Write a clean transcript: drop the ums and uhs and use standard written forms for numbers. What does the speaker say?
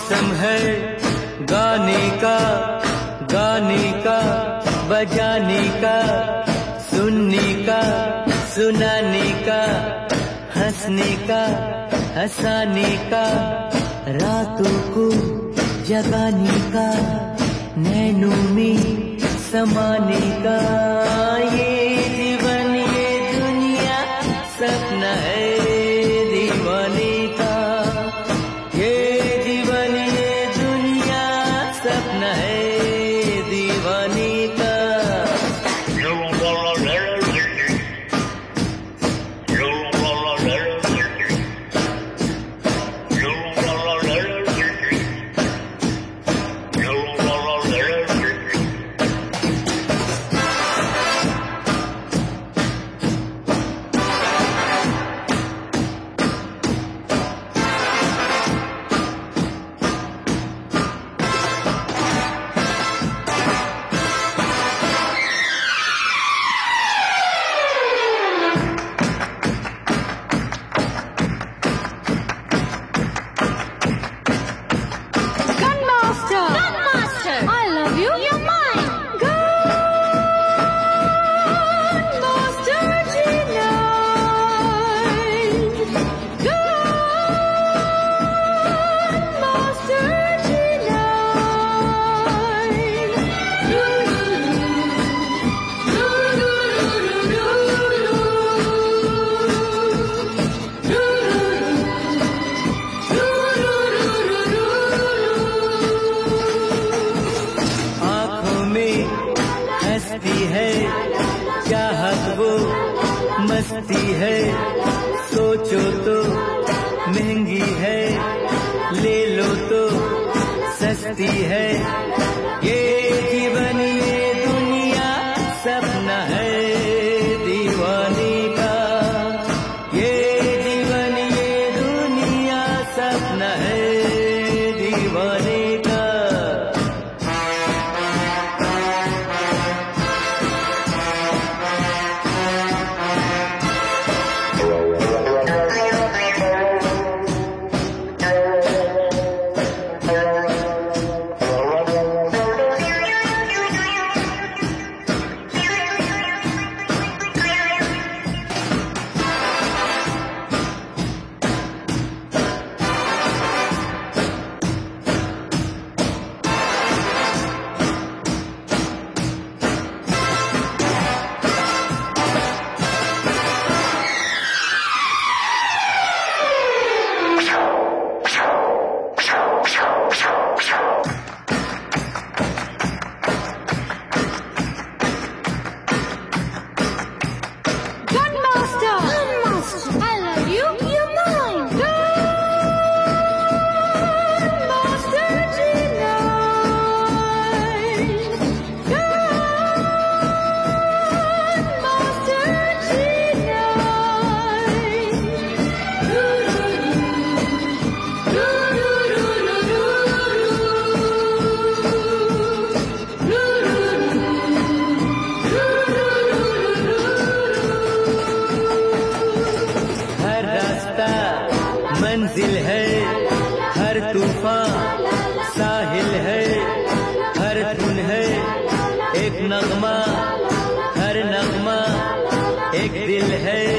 मौसम है गाने का बजाने का, सुनने का सुनाने का, हंसने का हंसाने का, रातों को जगाने का, नैनों में समाने का। ये जीवन ये दुनिया सपना है दीवाने का। ये जीवन ये दुनिया सपना है दीवाने का। है चाहत वो मस्ती है, सोचो तो महंगी है, ले लो तो सस्ती है। ये जीवन ये दुनिया सपना है दीवाने का। ये जीवन ये दुनिया सपना है दीवाने का। मंजिल है हर तूफान साहिल है, हर धुन है एक नगमा, हर नगमा एक दिल है।